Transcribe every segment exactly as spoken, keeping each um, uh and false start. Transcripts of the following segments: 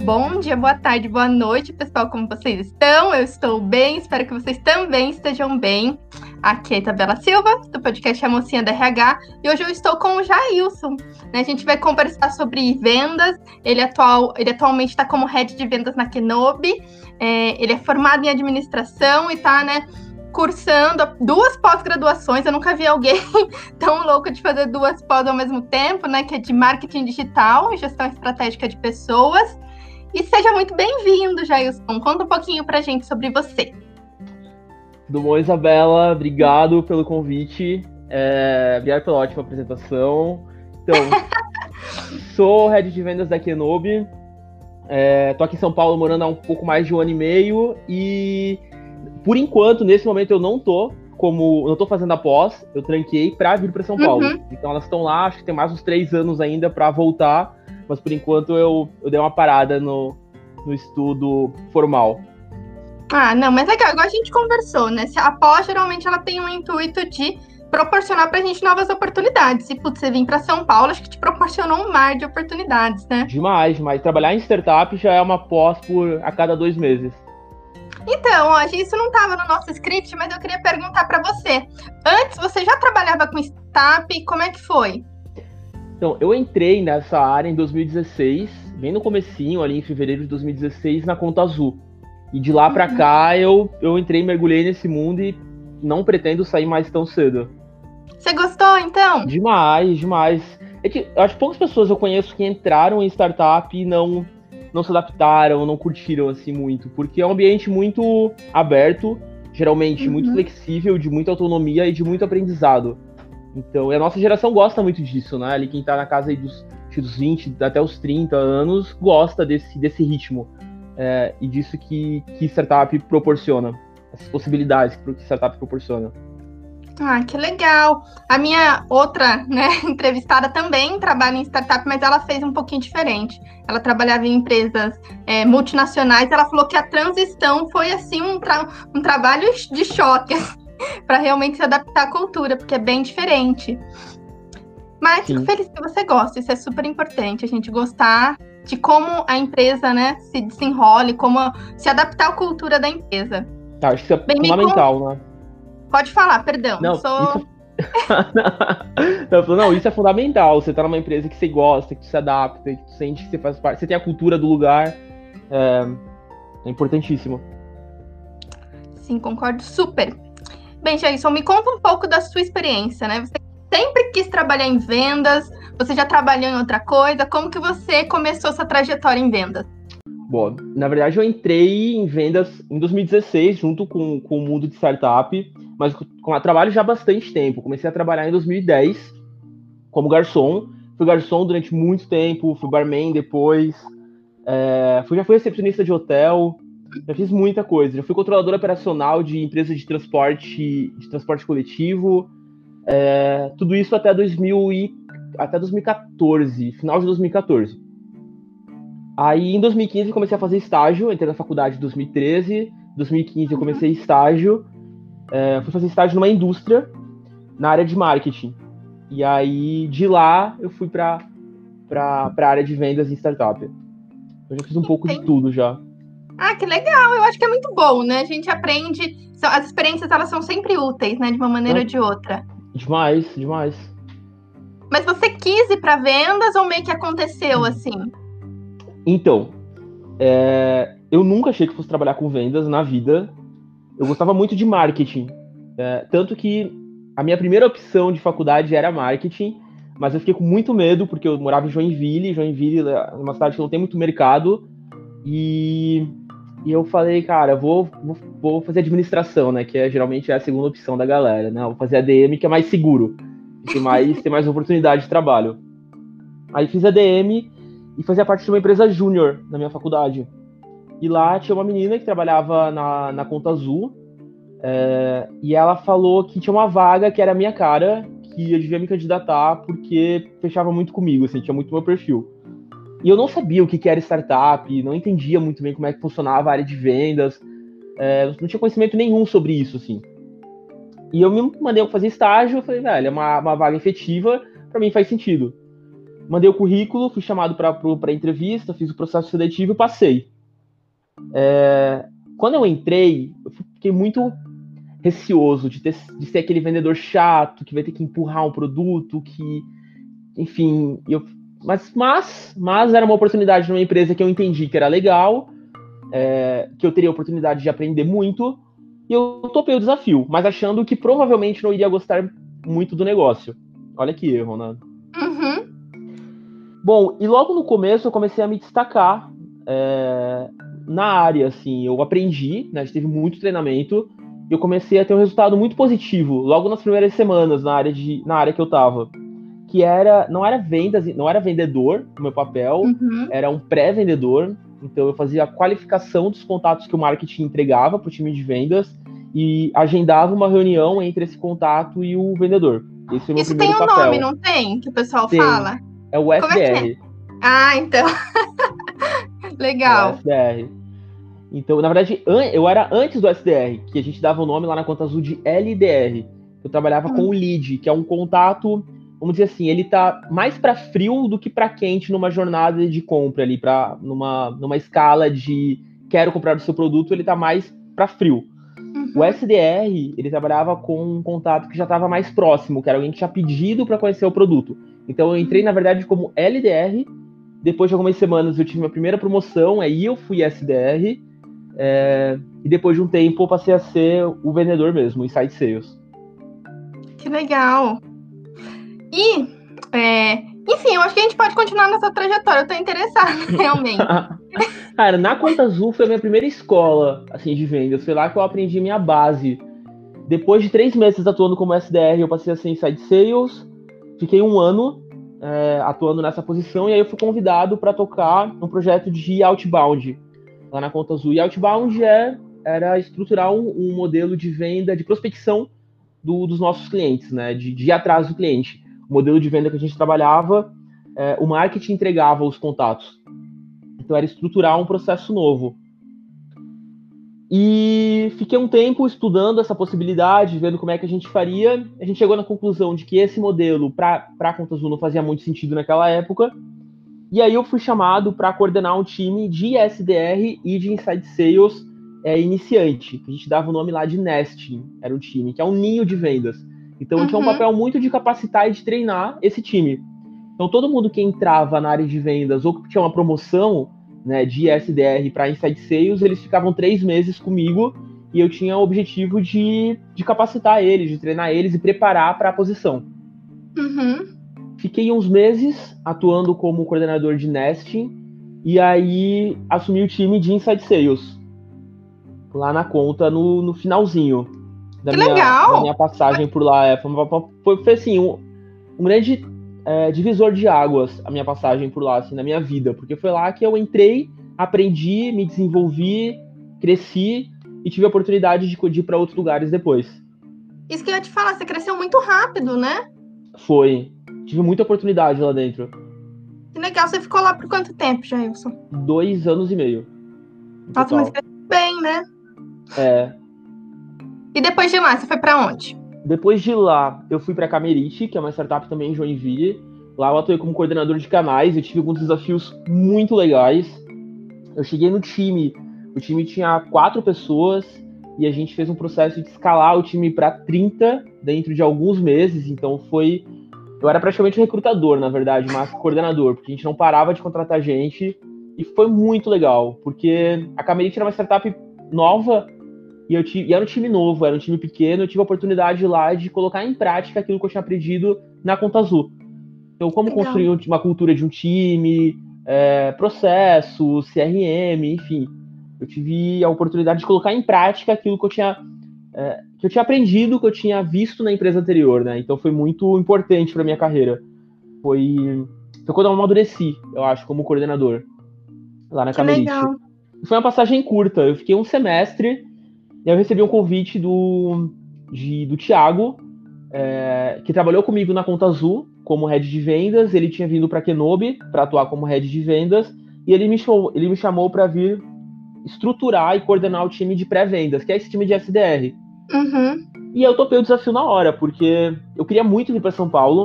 Bom dia, boa tarde, boa noite, pessoal, como vocês estão? Eu estou bem, espero que vocês também estejam bem. Aqui é a Isabela Silva, do podcast A Mocinha da R H, e hoje eu estou com o Jailson, né? A gente vai conversar sobre vendas. Ele, atual, ele atualmente está como head de vendas na Kenobi, é, ele é formado em administração e está, né, cursando duas pós-graduações. Eu nunca vi alguém tão louco de fazer duas pós ao mesmo tempo, né? Que é de marketing digital e gestão estratégica de pessoas. E seja muito bem-vindo, Jailson. Conta um pouquinho pra gente sobre você. Tudo bom, Isabela? Obrigado pelo convite. É, obrigado pela ótima apresentação. Então, sou head de vendas da Kenobi. É, tô aqui em São Paulo morando há um pouco mais de um ano e meio. E, por enquanto, nesse momento eu não tô como... Não tô fazendo a pós. Eu tranquei pra vir pra São Paulo. Uhum. Então elas estão lá, acho que tem mais uns três anos ainda pra voltar. Mas, por enquanto, eu, eu dei uma parada no, no estudo formal. Ah, não, mas é legal, igual a gente conversou, né? A pós, geralmente, ela tem um intuito de proporcionar pra gente novas oportunidades. E, putz, você vir pra São Paulo, acho que te proporcionou um mar de oportunidades, né? Demais, mas trabalhar em startup já é uma pós por a cada dois meses. Então, ó, isso não estava no nosso script, mas eu queria perguntar pra você. Antes, você já trabalhava com startup? Como é que foi? Então, eu entrei nessa área em dois mil e dezesseis, bem no comecinho, ali em fevereiro de dois mil e dezesseis, na Conta Azul. E de lá pra cá, eu, eu entrei, mergulhei nesse mundo e não pretendo sair mais tão cedo. Você gostou, então? Demais, demais. É que eu acho que poucas pessoas eu conheço que entraram em startup e não, não se adaptaram, não curtiram assim muito, porque é um ambiente muito aberto, geralmente Uhum. muito flexível, de muita autonomia e de muito aprendizado. Então, e a nossa geração gosta muito disso, né? Ali quem tá na casa aí dos, dos vinte até os trinta anos gosta desse, desse ritmo. É, e disso que, que startup proporciona. Essas possibilidades que startup proporciona. Ah, que legal. A minha outra, né, entrevistada também trabalha em startup, mas ela fez um pouquinho diferente. Ela trabalhava em empresas é, multinacionais. Ela falou que a transição foi, assim, um, tra- um trabalho de choque para realmente se adaptar à cultura, porque é bem diferente. Mas Sim. fico feliz que você gosta, isso é super importante, a gente gostar de como a empresa, né, se desenrola, como se adaptar à cultura da empresa. Tá, acho que isso é Bem, me fundamental, con- né? Pode falar, perdão. Não, sou... isso não, não, isso é fundamental. Você tá numa empresa que você gosta, que você adapta, que você sente que você faz parte, você tem a cultura do lugar. É, é importantíssimo. Sim, concordo super. Bem, Jason, me conta um pouco da sua experiência, né? Você sempre quis trabalhar em vendas, você já trabalhou em outra coisa, como que você começou essa trajetória em vendas? Bom, na verdade eu entrei em vendas em dois mil e dezesseis, junto com, com o mundo de startup, mas com, com trabalho já há bastante tempo. Comecei a trabalhar em dois mil e dez como garçom. Fui garçom durante muito tempo, fui barman depois, é, fui, já fui recepcionista de hotel, já fiz muita coisa. Já fui controlador operacional de empresa de transporte, de transporte coletivo, é, tudo isso até, dois mil e, até dois mil e quatorze, final de dois mil e quatorze. Aí, em dois mil e quinze, eu comecei a fazer estágio. Entrei na faculdade em dois mil e treze. Em dois mil e quinze, eu comecei estágio. É, fui fazer estágio numa indústria, na área de marketing. E aí, de lá, eu fui para a área de vendas em startup. Eu já fiz um pouco de tudo já. Ah, que legal! Eu acho que é muito bom, né? A gente aprende... As experiências, elas são sempre úteis, né? De uma maneira É. ou de outra. Demais, demais. Mas você quis ir para vendas ou meio que aconteceu assim? Então, é, eu nunca achei que fosse trabalhar com vendas na vida. Eu gostava muito de marketing. É, tanto que a minha primeira opção de faculdade era marketing, mas eu fiquei com muito medo, porque eu morava em Joinville. Joinville é uma cidade que não tem muito mercado. E, e eu falei, cara, vou, vou, vou fazer administração, né? Que é, geralmente é a segunda opção da galera, né? Vou fazer A D M, que é mais seguro. Tem mais, tem mais oportunidade de trabalho. Aí fiz A D M e fazia parte de uma empresa júnior na minha faculdade. E lá tinha uma menina que trabalhava na, na Conta Azul, é, e ela falou que tinha uma vaga que era a minha cara, que eu devia me candidatar porque fechava muito comigo, assim, tinha muito meu perfil. E eu não sabia o que, que era startup, não entendia muito bem como é que funcionava a área de vendas, é, não tinha conhecimento nenhum sobre isso, assim. E eu me mandei fazer estágio, eu falei, velho, é uma, uma vaga efetiva, pra mim faz sentido. mandei o currículo, fui chamado para a entrevista, fiz o processo seletivo e passei. É, quando eu entrei, eu fiquei muito receoso de, ter, de ser aquele vendedor chato, que vai ter que empurrar um produto, que, enfim, eu, mas, mas, mas era uma oportunidade numa empresa que eu entendi que era legal, é, que eu teria a oportunidade de aprender muito, e eu topei o desafio, mas achando que provavelmente não iria gostar muito do negócio. Olha que erro, né? Uhum. Bom, e logo no começo eu comecei a me destacar é, na área, assim, eu aprendi, né, teve muito treinamento, e eu comecei a ter um resultado muito positivo logo nas primeiras semanas na área, de, na área que eu tava, que era, não era vendas, não era vendedor o meu papel, Uhum. era um pré-vendedor, então eu fazia a qualificação dos contatos que o marketing entregava para o time de vendas e agendava uma reunião entre esse contato e o vendedor. Esse foi o meu Isso tem primeiro um nome, papel. não tem? Que o pessoal Tem, fala? é o Como é que é? S D R. Ah, então. É o Legal. S D R. Então, na verdade, eu era antes do S D R, que a gente dava o nome lá na Conta Azul de L D R. Eu trabalhava com o lead, que é um contato, vamos dizer assim, ele tá mais para frio do que para quente numa jornada de compra ali, para numa, numa escala de quero comprar o seu produto, ele tá mais para frio. Uhum. O S D R, ele trabalhava com um contato que já estava mais próximo, que era alguém que tinha pedido para conhecer o produto. Então eu entrei, na verdade, como L D R. Depois de algumas semanas eu tive minha primeira promoção, aí eu fui S D R. É, e depois de um tempo eu passei a ser o vendedor mesmo, o Inside Sales. Que legal. E, é, enfim, eu acho que a gente pode continuar nessa trajetória. Eu tô interessada, realmente. Cara, na Conta Azul foi a minha primeira escola, assim, de vendas. Foi lá que eu aprendi minha base. Depois de três meses atuando como S D R, eu passei a ser Inside Sales. Fiquei um ano é, atuando nessa posição e aí eu fui convidado para tocar um projeto de outbound lá na Conta Azul. E outbound é, era estruturar um, um modelo de venda, de prospecção do, dos nossos clientes, né? De, de ir atrás do cliente. O modelo de venda que a gente trabalhava, é, o marketing entregava os contatos. Então era estruturar um processo novo. E fiquei um tempo estudando essa possibilidade, vendo como é que a gente faria. A gente chegou na conclusão de que esse modelo para a Conta Azul não fazia muito sentido naquela época. E aí eu fui chamado para coordenar um time de S D R e de Inside Sales é, iniciante, que a gente dava o nome lá de Nesting, era o time, que é um ninho de vendas. Então eu tinha um Uhum. papel muito de capacitar e de treinar esse time. Então todo mundo que entrava na área de vendas ou que tinha uma promoção, né, de S D R para Inside Sales, eles ficavam três meses comigo e eu tinha o objetivo de, de capacitar eles, de treinar eles e preparar para a posição. Uhum. Fiquei uns meses atuando como coordenador de Nesting e aí assumi o time de Inside Sales lá na conta no, no finalzinho da Que minha, legal! da minha passagem por lá. É, foi, foi, foi assim, um, um grande é, divisor de águas a minha passagem por lá, assim, na minha vida, porque foi lá que eu entrei, aprendi, me desenvolvi, cresci e tive a oportunidade de, de ir para outros lugares depois. Isso que eu ia te falar, você cresceu muito rápido, né? Foi. Tive muita oportunidade lá dentro. Que legal, você ficou lá por quanto tempo, Jailson? Dois anos e meio. Nossa, mas cresceu bem, né? É. E depois de lá, você foi pra onde? Depois de lá, eu fui para Camerite, que é uma startup também em Joinville. Lá eu atuei como coordenador de canais, eu tive alguns desafios muito legais. Eu cheguei no time, o time tinha quatro pessoas e a gente fez um processo de escalar o time para trinta dentro de alguns meses, então foi... Eu era praticamente um recrutador, na verdade, mas coordenador, porque a gente não parava de contratar gente e foi muito legal, porque a Camerite era uma startup nova e, eu tive, e era um time novo, era um time pequeno, eu tive a oportunidade lá de colocar em prática aquilo que eu tinha aprendido na Conta Azul. Então, como Legal. construir uma cultura de um time, é, processos, C R M, enfim. Eu tive a oportunidade de colocar em prática aquilo que eu tinha, é, que eu tinha aprendido, que eu tinha visto na empresa anterior, né? Então foi muito importante para minha carreira. Foi, foi quando eu amadureci, eu acho, como coordenador lá na Que Camerite. legal. Foi uma passagem curta. Eu fiquei um semestre e eu recebi um convite do, de, do Thiago, é, que trabalhou comigo na Conta Azul como head de vendas. Ele tinha vindo para Kenobi para atuar como head de vendas e ele me chamou, ele me chamou para vir estruturar e coordenar o time de pré-vendas, que é esse time de S D R. Uhum. E eu topei o desafio na hora, porque eu queria muito vir para São Paulo.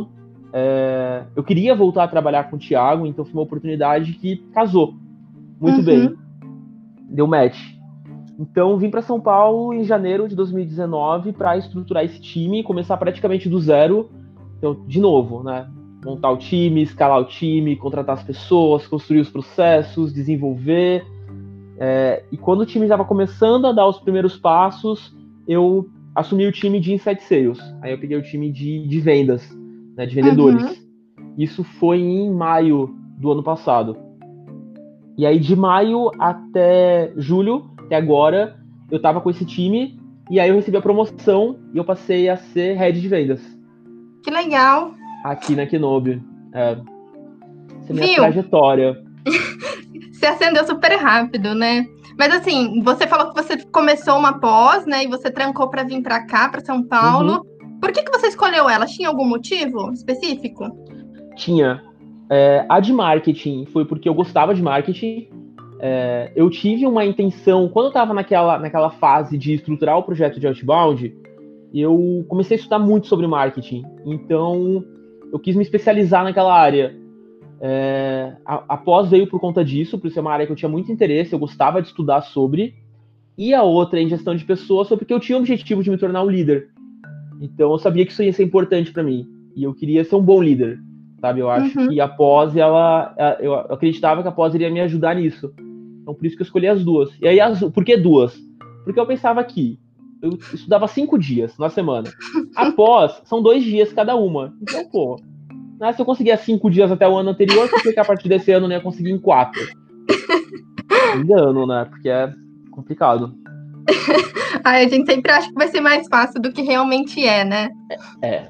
É, eu queria voltar a trabalhar com o Thiago, então foi uma oportunidade que casou muito Uhum. bem. Deu match. Então vim para São Paulo em janeiro de dois mil e dezenove para estruturar esse time, começar praticamente do zero. Então, de novo, né? Montar o time, escalar o time, contratar as pessoas, construir os processos, desenvolver. É, e quando o time estava começando a dar os primeiros passos, eu assumi o time de Inside Sales. Aí eu peguei o time de, de vendas, né, de vendedores. Uhum. Isso foi em maio do ano passado. E aí de maio até julho, até agora, eu estava com esse time, e aí eu recebi a promoção e eu passei a ser head de vendas. Que legal. Aqui na Kenobi. É, essa é a minha Viu? trajetória. Você acendeu super rápido, né? Mas assim, você falou que você começou uma pós, né? E você trancou para vir para cá, para São Paulo. Uhum. Por que que você escolheu ela? Tinha algum motivo específico? Tinha. É, a de marketing foi porque eu gostava de marketing. É, eu tive uma intenção, quando eu estava naquela, naquela fase de estruturar o projeto de Outbound, eu comecei a estudar muito sobre marketing. Então, eu quis me especializar naquela área. É, a, a pós veio por conta disso, por ser uma área que eu tinha muito interesse, eu gostava de estudar sobre. E a outra em gestão de pessoas foi porque eu tinha o objetivo de me tornar um líder. Então, eu sabia que isso ia ser importante para mim. E eu queria ser um bom líder, sabe? Eu acho Uhum. que a pós, ela, eu acreditava que a pós iria me ajudar nisso. Então, por isso que eu escolhi as duas. E aí, as, por que duas? Porque eu pensava que eu estudava cinco dias na semana. Após, são dois dias cada uma. Então, pô, né, se eu conseguia cinco dias até o ano anterior, por que, que a partir desse ano eu não ia conseguir em quatro? Engano, né? Porque é complicado. Ai, a gente sempre acha que vai ser mais fácil do que realmente é, né? É.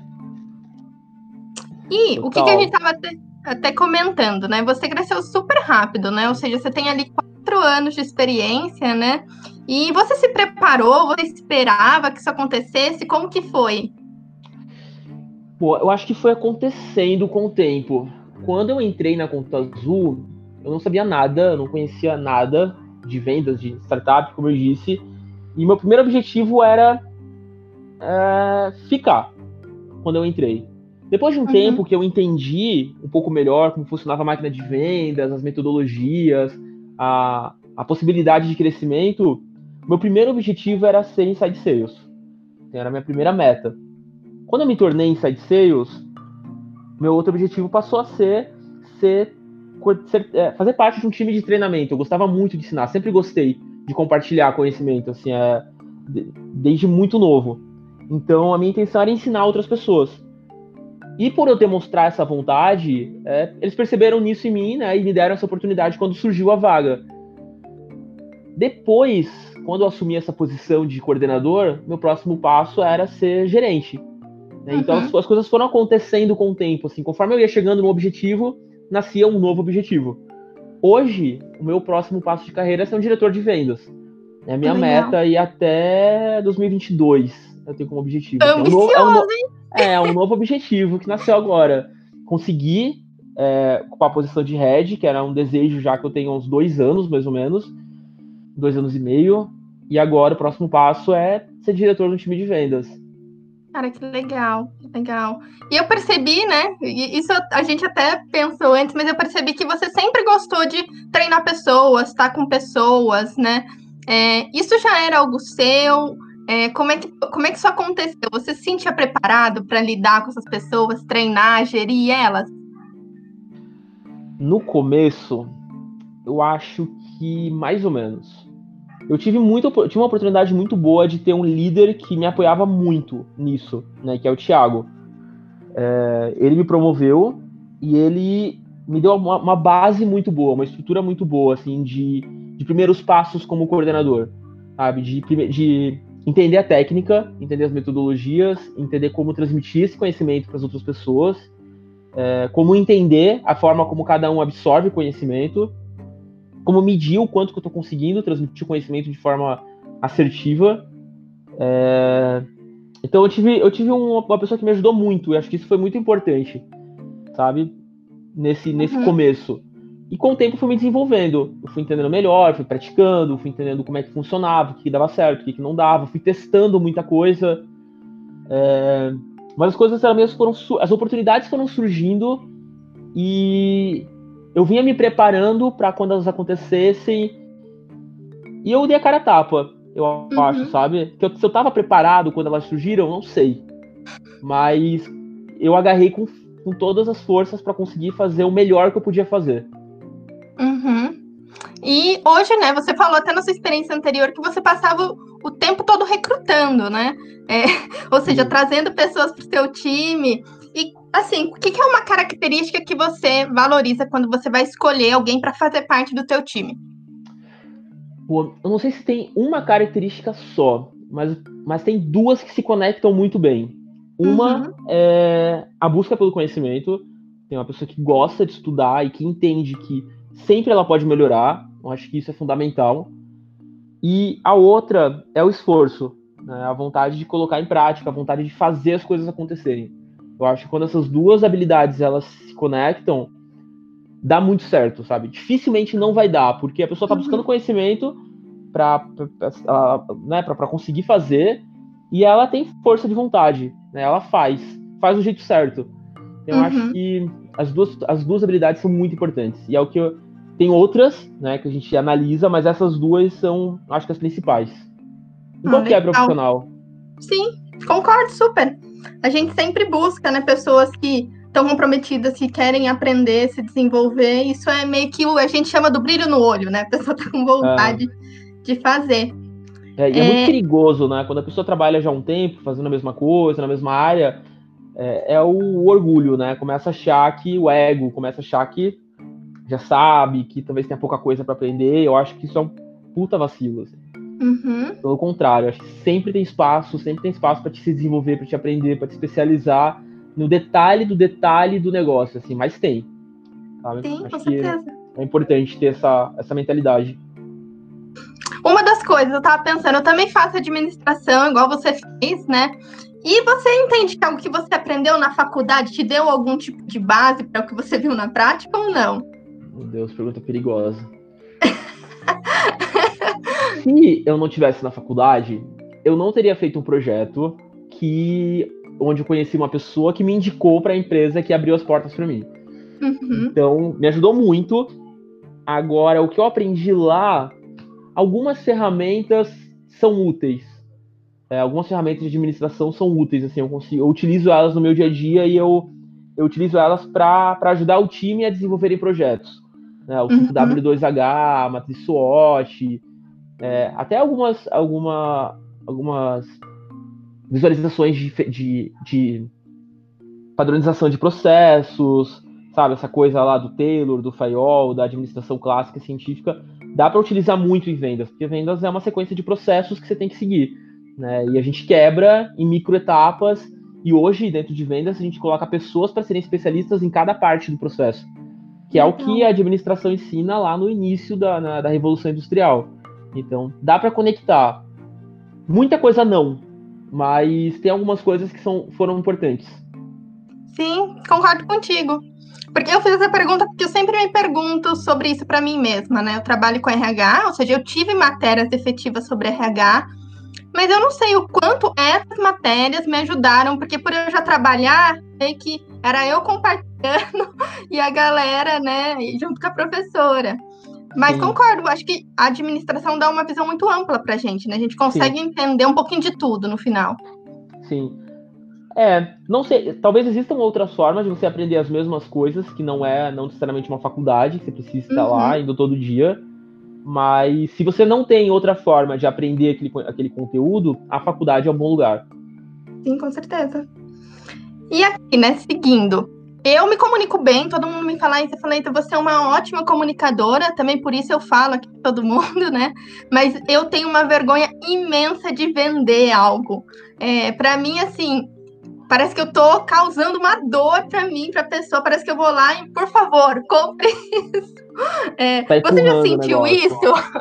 E o que, que a gente Total. estava até, até comentando, né? Você cresceu super rápido, né? Ou seja, você tem ali quatro anos de experiência, né? E você se preparou? Você esperava que isso acontecesse? Como que foi? Pô, eu acho que foi acontecendo com o tempo. Quando eu entrei na Conta Azul, eu não sabia nada, eu não conhecia nada de vendas, de startup, como eu disse. E meu primeiro objetivo era é, ficar quando eu entrei. Depois de um Uhum. tempo que eu entendi um pouco melhor como funcionava a máquina de vendas, as metodologias, a, a possibilidade de crescimento, meu primeiro objetivo era ser Inside Sales. Era a minha primeira meta. Quando eu me tornei Inside Sales, meu outro objetivo passou a ser, ser, ser é, fazer parte de um time de treinamento. Eu gostava muito de ensinar, sempre gostei de compartilhar conhecimento, assim, é, de, desde muito novo. Então, a minha intenção era ensinar outras pessoas. E por eu demonstrar essa vontade, é, eles perceberam nisso em mim, né, e me deram essa oportunidade quando surgiu a vaga. Depois, quando eu assumi essa posição de coordenador, meu próximo passo era ser gerente. Né? Então Uhum. as, as coisas foram acontecendo com o tempo. Assim, conforme eu ia chegando no objetivo, nascia um novo objetivo. Hoje, o meu próximo passo de carreira é ser um diretor de vendas. É a minha Legal. meta ir até dois mil e vinte e dois. Eu tenho como objetivo. Assim, é, um novo, é, um Ambicioso, no, hein? é um novo objetivo que nasceu agora. Conseguir é, ocupar a posição de head, que era um desejo já que eu tenho há uns dois anos, mais ou menos. Dois anos e meio. E agora o próximo passo é ser diretor do time de vendas. Cara, que legal, que legal. E eu percebi, né? e Isso a gente até pensou antes, mas eu percebi que você sempre gostou de treinar pessoas, estar com pessoas, né? É, isso já era algo seu? É, como é que, como é que isso aconteceu? Você se sentia preparado para lidar com essas pessoas, treinar, gerir elas? No começo, eu acho que mais ou menos. Eu tive, muito, eu tive uma oportunidade muito boa de ter um líder que me apoiava muito nisso, né, que é o Thiago. É, ele me promoveu e ele me deu uma, uma base muito boa, uma estrutura muito boa, assim, de, de primeiros passos como coordenador, sabe? De, de entender a técnica, entender as metodologias, entender como transmitir esse conhecimento para as outras pessoas, é, como entender a forma como cada um absorve o conhecimento, como medir o quanto que eu estou conseguindo transmitir o conhecimento de forma assertiva. É... Então eu tive, eu tive uma, uma pessoa que me ajudou muito, e acho que isso foi muito importante, sabe? Nesse, nesse Uhum. começo. E com o tempo eu fui me desenvolvendo, eu fui entendendo melhor, fui praticando, fui entendendo como é que funcionava, o que dava certo, o que não dava, fui testando muita coisa. É... Mas as coisas elas mesmo foram, as oportunidades foram surgindo e eu vinha me preparando para quando elas acontecessem e eu dei a cara a tapa, eu uhum. acho, sabe? Que eu, se eu tava preparado quando elas surgiram, não sei. Mas eu agarrei com, com todas as forças para conseguir fazer o melhor que eu podia fazer. Uhum. E hoje, né, você falou até na sua experiência anterior que você passava o tempo todo recrutando, né? É, ou seja, Sim. trazendo pessoas para o seu time. E, assim, o que, que é uma característica que você valoriza quando você vai escolher alguém para fazer parte do teu time? Pô, eu não sei se tem uma característica só, mas, mas tem duas que se conectam muito bem. Uma uhum. é a busca pelo conhecimento. Tem uma pessoa que gosta de estudar e que entende que sempre ela pode melhorar. Eu acho que isso é fundamental. E a outra é o esforço, né? A vontade de colocar em prática, a vontade de fazer as coisas acontecerem. Eu acho que quando essas duas habilidades elas se conectam, dá muito certo, sabe? Dificilmente não vai dar, porque a pessoa está buscando conhecimento para né, para conseguir fazer e ela tem força de vontade, né? Ela faz, faz do jeito certo. Então, eu uhum. acho que as duas, as duas habilidades são muito importantes. E é o que eu... Tem outras, né, que a gente analisa, mas essas duas são, acho que as principais. Em ah, qualquer legal. Profissional. Sim, concordo super. A gente sempre busca, né, pessoas que estão comprometidas, que querem aprender, se desenvolver. Isso é meio que o a gente chama do brilho no olho, né? A pessoa tá com vontade é. de fazer. É, e é... é muito perigoso, né? Quando a pessoa trabalha já há um tempo, fazendo a mesma coisa, na mesma área, é, é o orgulho, né? Começa a achar que o ego, começa a achar que já sabe, que talvez tenha pouca coisa para aprender. Eu acho que isso é um puta vacilo. Assim. Uhum. Pelo contrário, acho que sempre tem espaço, sempre tem espaço para te se desenvolver, para te aprender, para te especializar no detalhe do detalhe do negócio, assim, mas tem. Sabe? Sim, acho com que certeza. É importante ter essa, essa mentalidade. Uma das coisas, eu tava pensando, eu também faço administração, igual você fez, né? E você entende que algo que você aprendeu na faculdade te deu algum tipo de base para o que você viu na prática ou não? Meu Deus, pergunta perigosa. Se eu não tivesse na faculdade, eu não teria feito um projeto que onde eu conheci uma pessoa que me indicou para a empresa que abriu as portas para mim. Uhum. Então, me ajudou muito. Agora, o que eu aprendi lá, algumas ferramentas são úteis. É, algumas ferramentas de administração são úteis. Assim, eu, consigo, eu utilizo elas no meu dia a dia e eu, eu utilizo elas para ajudar o time a desenvolverem projetos. Né, o cinco W dois H, a matriz SWOT, é, até algumas, alguma, algumas visualizações de, de, de padronização de processos, sabe? Essa coisa lá do Taylor, do Fayol, da administração clássica científica, dá para utilizar muito em vendas, porque vendas é uma sequência de processos que você tem que seguir, né? E a gente quebra em microetapas, e hoje, dentro de vendas, a gente coloca pessoas para serem especialistas em cada parte do processo, que é o que a administração ensina lá no início da, na, da Revolução Industrial. Então, dá para conectar. Muita coisa não, mas tem algumas coisas que são, foram importantes. Sim, concordo contigo. Porque eu fiz essa pergunta porque eu sempre me pergunto sobre isso para mim mesma, né? Eu trabalho com R H, ou seja, eu tive matérias efetivas sobre R H, mas eu não sei o quanto essas matérias me ajudaram, porque por eu já trabalhar, sei que era eu compartilhando e a galera, né, junto com a professora. Mas Sim. concordo, acho que a administração dá uma visão muito ampla pra gente, né? A gente consegue Sim. entender um pouquinho de tudo no final. Sim. É, não sei, talvez existam outras formas de você aprender as mesmas coisas, que não é não necessariamente uma faculdade, que você precisa estar uhum. lá indo todo dia. Mas se você não tem outra forma de aprender aquele, aquele conteúdo, a faculdade é um bom lugar. Sim, com certeza. E aqui, né, seguindo, eu me comunico bem, todo mundo me fala isso, eu falei, então você é uma ótima comunicadora, também por isso eu falo aqui com todo mundo, né? Mas eu tenho uma vergonha imensa de vender algo. É, para mim, assim, parece que eu tô causando uma dor para mim, pra pessoa, parece que eu vou lá e, por favor, compre isso. É, tá você já sentiu isso?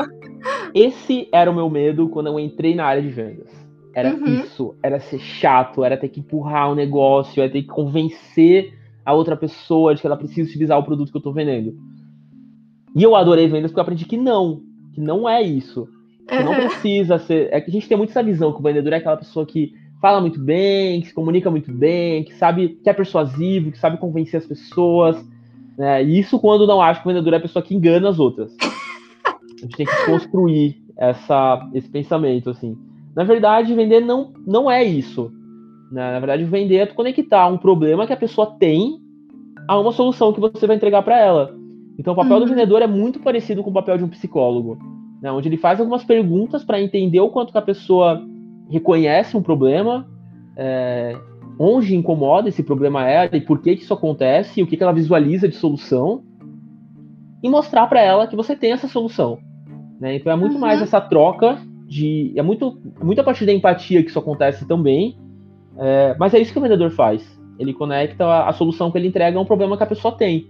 Esse era o meu medo quando eu entrei na área de vendas. Era uhum. isso, era ser chato, era ter que empurrar o negócio, era ter que convencer a outra pessoa de que ela precisa utilizar o produto que eu tô vendendo. E eu adorei vendas porque eu aprendi que não, que não é isso. Que uhum. não precisa ser... É que a gente tem muito essa visão que o vendedor é aquela pessoa que fala muito bem, que se comunica muito bem, que sabe, que é persuasivo, que sabe convencer as pessoas, né? E isso quando não acha que o vendedor é a pessoa que engana as outras. A gente tem que desconstruir essa, esse pensamento, assim. Na verdade, vender não, não é isso. Né? Na verdade, vender é conectar um problema que a pessoa tem a uma solução que você vai entregar para ela. Então, o papel uhum. do vendedor é muito parecido com o papel de um psicólogo, né? Onde ele faz algumas perguntas para entender o quanto que a pessoa reconhece um problema, é, onde incomoda esse problema ela e por que, que isso acontece, e o que, que ela visualiza de solução, e mostrar para ela que você tem essa solução. Né? Então, é muito uhum. mais essa troca de... É muito, muito a partir da empatia que isso acontece também, é, mas é isso que o vendedor faz. Ele conecta a, a solução que ele entrega a um problema que a pessoa tem.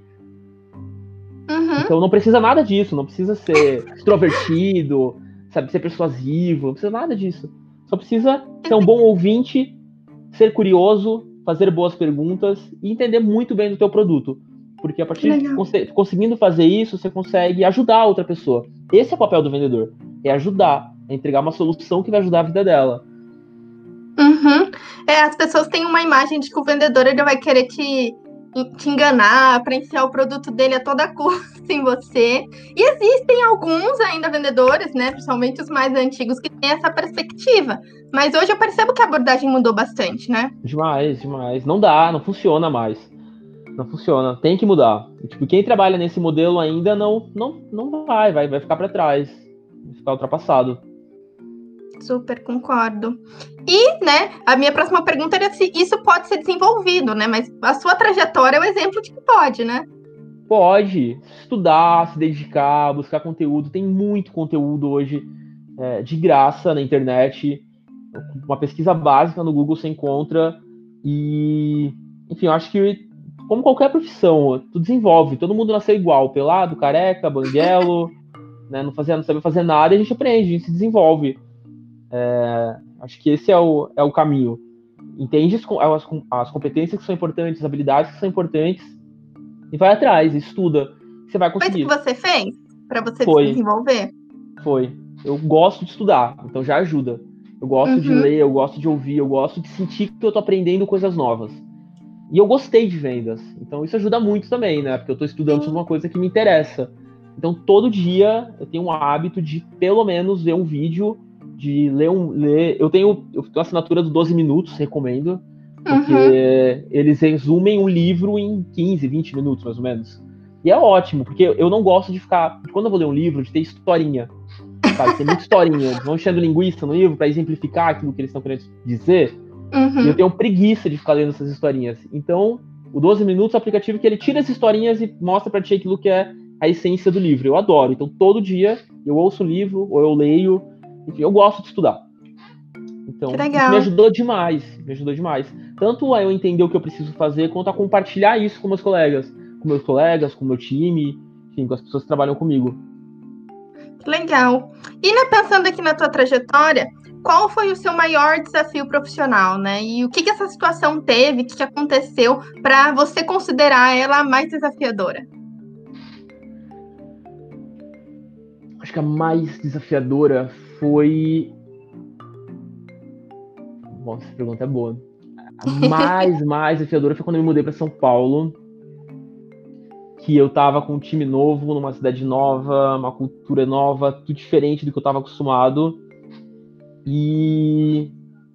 Uhum. Então não precisa nada disso, não precisa ser extrovertido, sabe, ser persuasivo, não precisa nada disso. Só precisa ser um bom ouvinte, ser curioso, fazer boas perguntas e entender muito bem do teu produto. Porque a partir de cons- conseguindo fazer isso, você consegue ajudar a outra pessoa. Esse é o papel do vendedor, é ajudar, é entregar uma solução que vai ajudar a vida dela. Uhum. É, as pessoas têm uma imagem de que o vendedor ele vai querer te, te enganar para enfiar o produto dele a toda custa em você. E existem alguns ainda vendedores, né, principalmente os mais antigos, que têm essa perspectiva. Mas hoje eu percebo que a abordagem mudou bastante, né? Demais, demais. Não dá, não funciona mais. Não funciona, tem que mudar. Tipo, quem trabalha nesse modelo ainda não, não, não vai, vai, vai ficar para trás, vai ficar ultrapassado. Super concordo. E, né, a minha próxima pergunta era se isso pode ser desenvolvido, né? Mas a sua trajetória é o exemplo de que pode, né? Pode estudar, se dedicar, buscar conteúdo. Tem muito conteúdo hoje é, de graça na internet. Uma pesquisa básica no Google você encontra. E, enfim, eu acho que, como qualquer profissão, tu desenvolve. Todo mundo nasceu igual, pelado, careca, banguelo, né? Não, fazia, não sabia fazer nada, e a gente aprende, a gente se desenvolve. É, acho que esse é o, é o caminho. Entende as, as, as competências que são importantes, as habilidades que são importantes, e vai atrás, estuda. Você vai conseguir. Foi o que você fez para você Foi. se desenvolver? Foi. Eu gosto de estudar, então já ajuda. Eu gosto uhum. de ler, eu gosto de ouvir, eu gosto de sentir que eu tô aprendendo coisas novas. E eu gostei de vendas, então isso ajuda muito também, né? Porque eu tô estudando sobre uma coisa que me interessa. Então todo dia eu tenho um hábito de pelo menos ver um vídeo, de ler um... Ler... Eu tenho eu tenho a assinatura do doze minutos, recomendo, porque uhum. eles resumem um livro em quinze, vinte minutos, mais ou menos. E é ótimo, porque eu não gosto de ficar... Quando eu vou ler um livro, de ter historinha. Sabe? Tem muita historinha. Eles vão enchendo linguiça no livro para exemplificar aquilo que eles estão querendo dizer. Uhum. E eu tenho preguiça de ficar lendo essas historinhas. Então, o doze minutos é um aplicativo que ele tira essas historinhas e mostra para ti aquilo que é a essência do livro. Eu adoro. Então, todo dia eu ouço o livro, ou eu leio. Enfim, eu gosto de estudar. Então, isso me ajudou demais. Me ajudou demais. Tanto a eu entender o que eu preciso fazer, quanto a compartilhar isso com meus colegas. Com meus colegas, com o meu time, enfim, com as pessoas que trabalham comigo. Legal. E, né, pensando aqui na tua trajetória, qual foi o seu maior desafio profissional, né? E o que, que essa situação teve, o que, que aconteceu para você considerar ela mais desafiadora? Acho que a mais desafiadora foi... Nossa, essa pergunta é boa. A mais, mais desafiadora foi quando eu me mudei para São Paulo, que eu tava com um time novo, numa cidade nova, uma cultura nova, tudo diferente do que eu tava acostumado. E,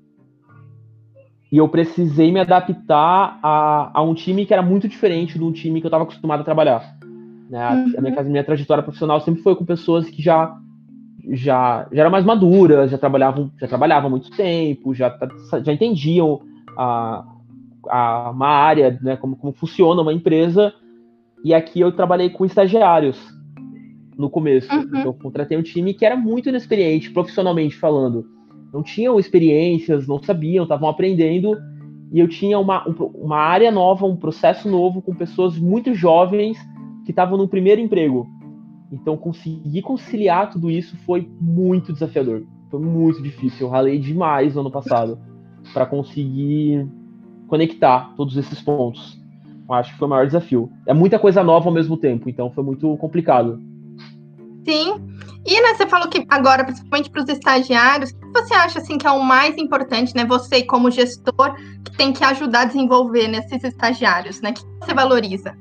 e eu precisei me adaptar a, a um time que era muito diferente do time que eu tava acostumado a trabalhar. Né? Uhum. A, minha, a minha trajetória profissional sempre foi com pessoas que já, já, já eram mais maduras, já trabalhavam, já trabalhavam há muito tempo, já, já entendiam a, a, uma área, né, como, como funciona uma empresa. E aqui eu trabalhei com estagiários no começo. Uhum. Então eu contratei um time que era muito inexperiente, profissionalmente falando. Não tinham experiências, não sabiam, estavam aprendendo. E eu tinha uma, uma área nova, um processo novo, com pessoas muito jovens que estavam no primeiro emprego. Então conseguir conciliar tudo isso foi muito desafiador. Foi muito difícil. Eu ralei demais no ano passado para conseguir conectar todos esses pontos. Acho que foi o maior desafio. É muita coisa nova ao mesmo tempo, então foi muito complicado. Sim. E, né, você falou que agora, principalmente para os estagiários, você acha assim que é o mais importante, né? Você como gestor que tem que ajudar a desenvolver nesses estagiários, né? O que você valoriza?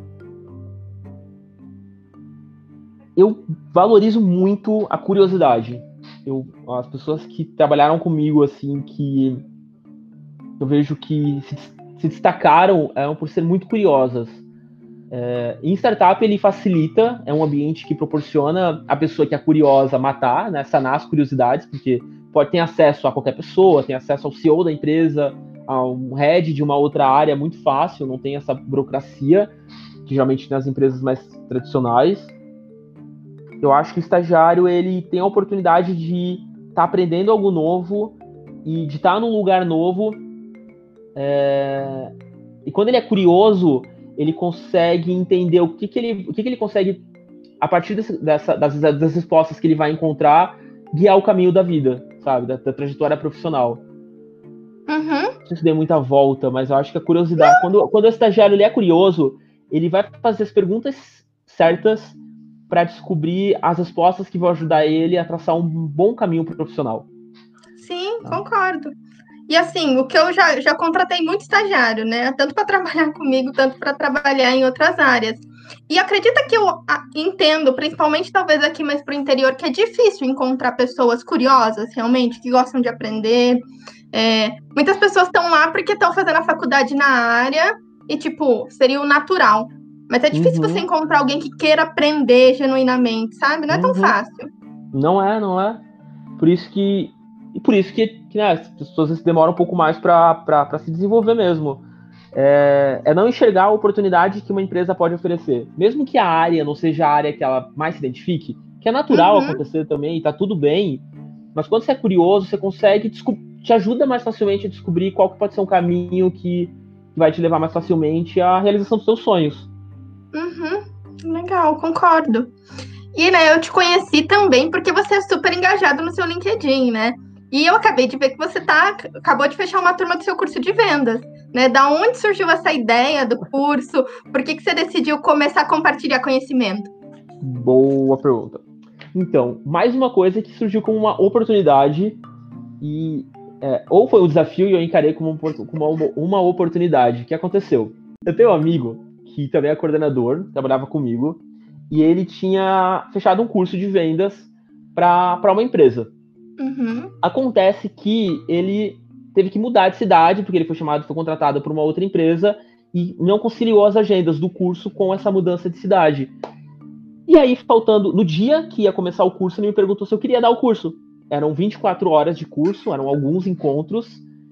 Eu valorizo muito a curiosidade. Eu, as pessoas que trabalharam comigo, assim, que eu vejo que se, se destacaram é, por ser muito curiosas. É, em startup ele facilita, é um ambiente que proporciona a pessoa que é curiosa matar, né, sanar as curiosidades, porque pode ter acesso a qualquer pessoa, tem acesso ao C E O da empresa, a um head de uma outra área muito fácil, não tem essa burocracia que geralmente tem nas empresas mais tradicionais. Eu acho que o estagiário ele tem a oportunidade de estar tá aprendendo algo novo e de estar tá num lugar novo. É... E quando ele é curioso, ele consegue entender o que, que, ele, o que, que ele consegue, a partir desse, dessa, das, das respostas que ele vai encontrar, guiar o caminho da vida, sabe? Da, da trajetória profissional. Uhum. Não sei se dei muita volta, mas eu acho que a curiosidade... Quando, quando o estagiário ele é curioso, ele vai fazer as perguntas certas para descobrir as respostas que vão ajudar ele a traçar um bom caminho profissional. Sim, concordo. E assim, o que eu já, já contratei muito estagiário, né? Tanto para trabalhar comigo, tanto para trabalhar em outras áreas. E acredita que eu entendo, principalmente talvez aqui mais para o interior, que é difícil encontrar pessoas curiosas, realmente, que gostam de aprender. É, muitas pessoas estão lá porque estão fazendo a faculdade na área e, tipo, seria o natural. Mas é difícil Uhum. você encontrar alguém que queira aprender genuinamente, sabe? Não é tão Uhum. fácil. Não é, não é. Por isso que... E por isso que, que né, as pessoas demoram um pouco mais para se desenvolver mesmo. É, é não enxergar a oportunidade que uma empresa pode oferecer. Mesmo que a área não seja a área que ela mais se identifique, que é natural Uhum. acontecer também, tá tudo bem, mas quando você é curioso, você consegue, te ajuda mais facilmente a descobrir qual que pode ser um caminho que vai te levar mais facilmente à realização dos seus sonhos. Uhum. Legal, concordo. E, né, eu te conheci também porque você é super engajado no seu LinkedIn, né? E eu acabei de ver que você tá, acabou de fechar uma turma do seu curso de vendas, né? Da onde surgiu essa ideia do curso? Por que, que você decidiu começar a compartilhar conhecimento? Boa pergunta. Então, mais uma coisa que surgiu como uma oportunidade e é, ou foi um desafio e eu encarei como, um, como uma, uma oportunidade. O que aconteceu? Eu tenho um amigo que também é coordenador, trabalhava comigo, e ele tinha fechado um curso de vendas para uma empresa. Uhum. Acontece que ele teve que mudar de cidade, porque ele foi chamado, foi contratado por uma outra empresa, e não conciliou as agendas do curso com essa mudança de cidade. E aí, faltando, no dia que ia começar o curso, ele me perguntou se eu queria dar o curso. Eram vinte e quatro horas de curso, eram alguns encontros,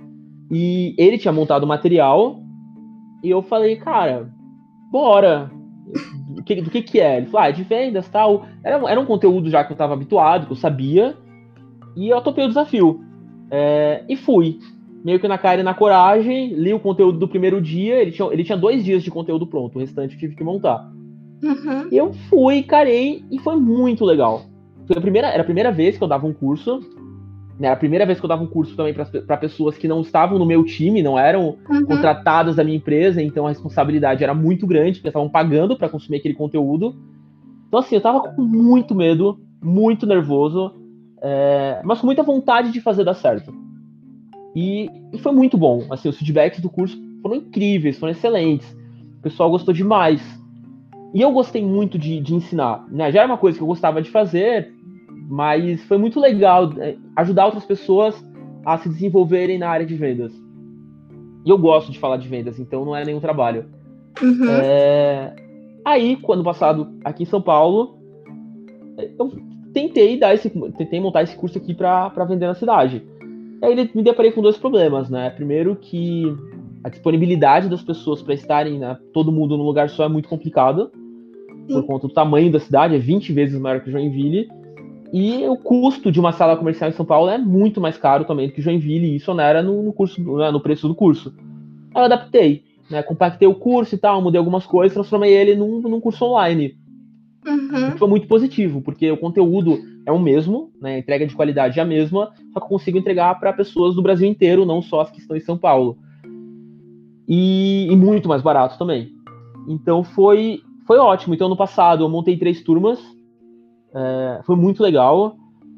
e ele tinha montado o material, e eu falei, cara, bora. Do que, do que que é? Ele falou, ah, de vendas, tal. Era, era um conteúdo já que eu estava habituado, que eu sabia, e eu topei o desafio. É, e fui. Meio que na cara e na coragem, li o conteúdo do primeiro dia, ele tinha, ele tinha dois dias de conteúdo pronto, o restante eu tive que montar. Uhum. E eu fui, carei, e foi muito legal. Foi a primeira, era a primeira vez que eu dava um curso, né, era a primeira vez que eu dava um curso também para pessoas que não estavam no meu time, não eram Uhum. contratadas da minha empresa, então a responsabilidade era muito grande, porque estavam pagando para consumir aquele conteúdo. Então assim, eu tava com muito medo, muito nervoso, é, mas com muita vontade de fazer dar certo. E, e foi muito bom. Assim, os feedbacks do curso foram incríveis, foram excelentes. O pessoal gostou demais. E eu gostei muito de, de ensinar. Né? Já era uma coisa que eu gostava de fazer, mas foi muito legal ajudar outras pessoas a se desenvolverem na área de vendas. E eu gosto de falar de vendas, então não é nenhum trabalho. Uhum. É... Aí, quando passado aqui em São Paulo, eu tentei dar esse, tentei montar esse curso aqui para vender na cidade. E aí me deparei com dois problemas, né? Primeiro que a disponibilidade das pessoas para estarem, né, todo mundo num lugar só é muito complicada, por conta do tamanho da cidade, é vinte vezes maior que Joinville. E o custo de uma sala comercial em São Paulo é muito mais caro também do que Joinville, e isso onera no, no, curso, né, no preço do curso. Aí eu adaptei, né, compactei o curso e tal, mudei algumas coisas, transformei ele num, num curso online. Uhum. O que foi muito positivo, porque o conteúdo é o mesmo, né, a entrega de qualidade é a mesma, só que eu consigo entregar para pessoas do Brasil inteiro, não só as que estão em São Paulo. E, e muito mais barato também. Então foi, foi ótimo. Então, no passado, eu montei três turmas, é, foi muito legal.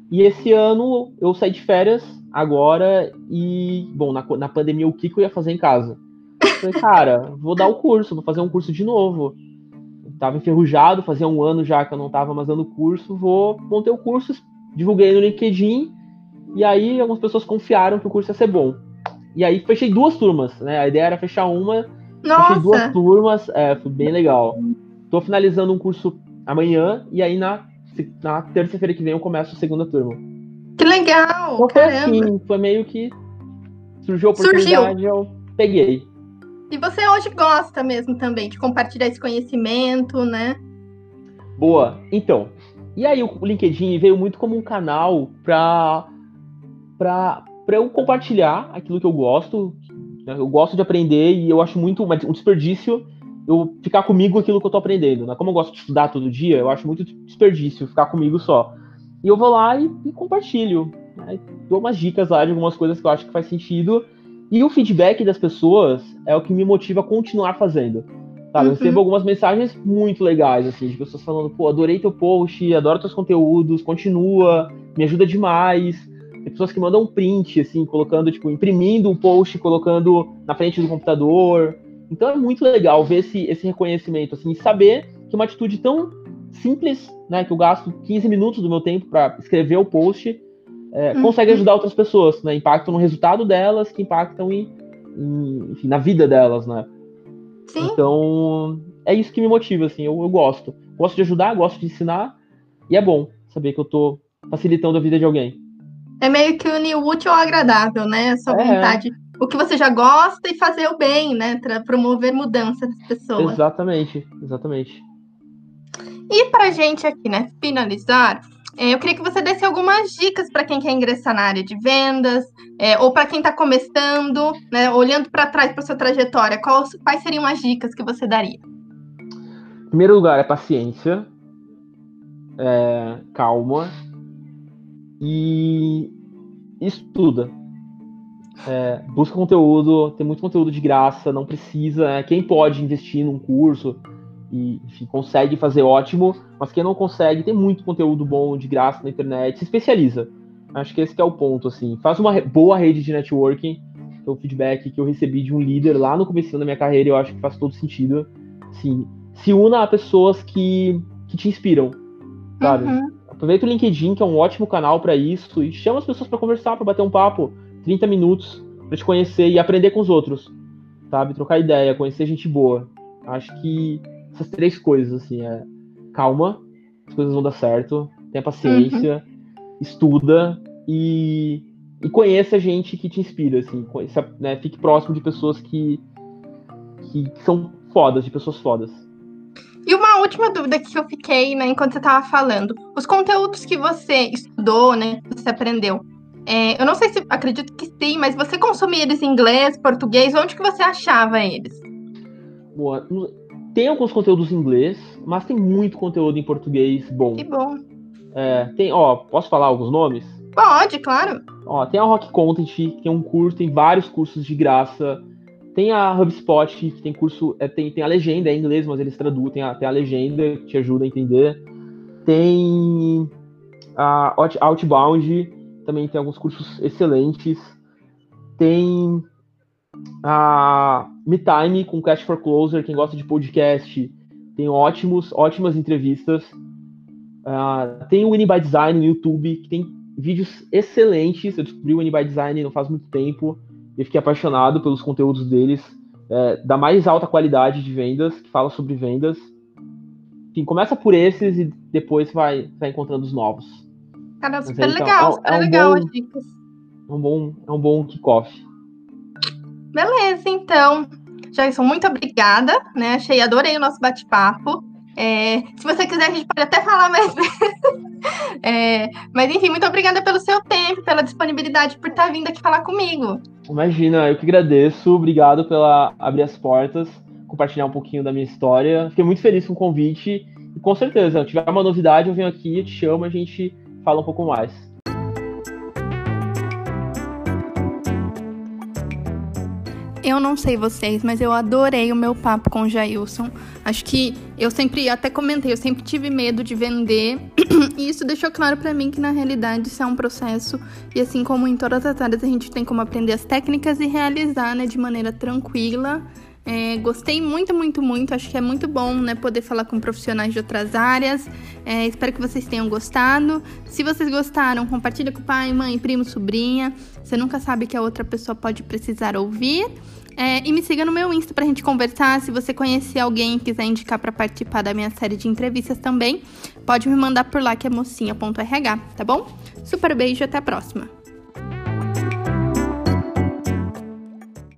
E esse ano eu saí de férias agora e, bom, na, na pandemia o que, que eu ia fazer em casa? Falei, cara, vou dar o curso, vou fazer um curso de novo. Eu tava enferrujado, fazia um ano já que eu não tava mais dando curso, vou montei o curso, divulguei no LinkedIn, e aí algumas pessoas confiaram que o curso ia ser bom. E aí fechei duas turmas, né? A ideia era fechar uma, Nossa. Fechei duas turmas, é, foi bem legal. Tô finalizando um curso amanhã, e aí na, na terça-feira que vem eu começo a segunda turma. Que legal, então, caramba. Foi assim, foi meio que surgiu a oportunidade, Surgiu. eu peguei. E você hoje gosta mesmo também de compartilhar esse conhecimento, né? Boa. Então, e aí o LinkedIn veio muito como um canal para para para eu compartilhar aquilo que eu gosto. Eu gosto de aprender e eu acho muito um desperdício eu ficar comigo aquilo que eu tô aprendendo, né? Como eu gosto de estudar todo dia, eu acho muito desperdício ficar comigo só. E eu vou lá e, e compartilho, né? Dou umas dicas lá de algumas coisas que eu acho que faz sentido. E o feedback das pessoas é o que me motiva a continuar fazendo. Sabe? Eu recebo algumas mensagens muito legais, assim, de pessoas falando, pô, adorei teu post, adoro teus conteúdos, continua, me ajuda demais. Tem pessoas que mandam um print, assim, colocando, tipo, imprimindo o post, colocando na frente do computador. Então é muito legal ver esse, esse reconhecimento, assim, e saber que uma atitude tão simples, né, que eu gasto quinze minutos do meu tempo para escrever o post, é, uhum. consegue ajudar outras pessoas, né, impactam no resultado delas, que impactam em, em, enfim, na vida delas, né. Sim. Então, é isso que me motiva, assim, eu, eu gosto. Gosto de ajudar, gosto de ensinar, e é bom saber que eu tô facilitando a vida de alguém. É meio que unir o útil ao agradável, né? A sua é. vontade, o que você já gosta e fazer o bem, né? Para promover mudança nas pessoas. Exatamente, exatamente. E pra gente aqui, né, finalizar, é, eu queria que você desse algumas dicas para quem quer ingressar na área de vendas, é, ou para quem está começando, né, olhando para trás para sua trajetória, quais, quais seriam as dicas que você daria? Em primeiro lugar é paciência, é, calma e estuda. É, busca conteúdo, tem muito conteúdo de graça, não precisa. Né? Quem pode investir num curso e enfim, consegue fazer ótimo, mas quem não consegue, tem muito conteúdo bom de graça na internet, se especializa. Acho que esse que é o ponto, assim. Faz uma boa rede de networking, que é o feedback que eu recebi de um líder lá no começo da minha carreira, eu acho que faz todo sentido. Sim, se una a pessoas que, que te inspiram, sabe? Uhum. Aproveita o LinkedIn, que é um ótimo canal para isso, e chama as pessoas para conversar, para bater um papo, trinta minutos, para te conhecer e aprender com os outros, sabe? Trocar ideia, conhecer gente boa. Acho que essas três coisas, assim, é calma, as coisas vão dar certo, tenha paciência, uhum. estuda e, e conheça gente que te inspira, assim, conheça, né, fique próximo de pessoas que, que são fodas, de pessoas fodas. E uma última dúvida que eu fiquei, né, enquanto você estava falando, os conteúdos que você estudou, né, que você aprendeu, é, eu não sei se, acredito que sim, mas você consumia eles em inglês, português, onde que você achava eles? Boa, tem alguns conteúdos em inglês, mas tem muito conteúdo em português bom. Que bom. É, tem, ó, posso falar alguns nomes? Pode, claro. Ó, tem a Rock Content, que tem um curso, tem vários cursos de graça. Tem a HubSpot, que tem curso, é, tem, tem a legenda, é em inglês, mas eles traduzem, a, tem a legenda que te ajuda a entender. Tem a Outbound, também tem alguns cursos excelentes. Tem a MeTime com Cash for Closer, quem gosta de podcast, tem ótimos, ótimas entrevistas. Uh, tem o Winning by Design no YouTube, que tem vídeos excelentes. Eu descobri o Winning by Design não faz muito tempo e fiquei apaixonado pelos conteúdos deles, é, da mais alta qualidade de vendas, que fala sobre vendas. Enfim, começa por esses e depois vai, vai encontrando os novos. Cara, super então, legal, é, super é um legal bom, as dicas. É um bom, é um bom kickoff. Beleza, então. Jason, muito obrigada, né? Achei, adorei o nosso bate-papo. É, se você quiser, a gente pode até falar mais vezes. É, mas, enfim, muito obrigada pelo seu tempo, pela disponibilidade, por estar vindo aqui falar comigo. Imagina, eu que agradeço. Obrigado pela abrir as portas, compartilhar um pouquinho da minha história. Fiquei muito feliz com o convite. E com certeza, se tiver uma novidade, eu venho aqui, eu te chamo, a gente fala um pouco mais. eu não sei vocês, mas eu adorei o meu papo com o Jailson. Acho que eu sempre, até comentei, eu sempre tive medo de vender. E isso deixou claro pra mim que, na realidade, isso é um processo. E assim como em todas as áreas, a gente tem como aprender as técnicas e realizar, né, de maneira tranquila. É, gostei muito, muito, muito. Acho que é muito bom, né, poder falar com profissionais de outras áreas. É, espero que vocês tenham gostado. Se vocês gostaram, compartilha com o pai, mãe, primo, sobrinha. Você nunca sabe que a outra pessoa pode precisar ouvir. É, e me siga no meu Insta pra gente conversar. Se você conhecer alguém e quiser indicar pra participar da minha série de entrevistas também, pode me mandar por lá, que é mocinha ponto r h, tá bom? Super beijo e até a próxima.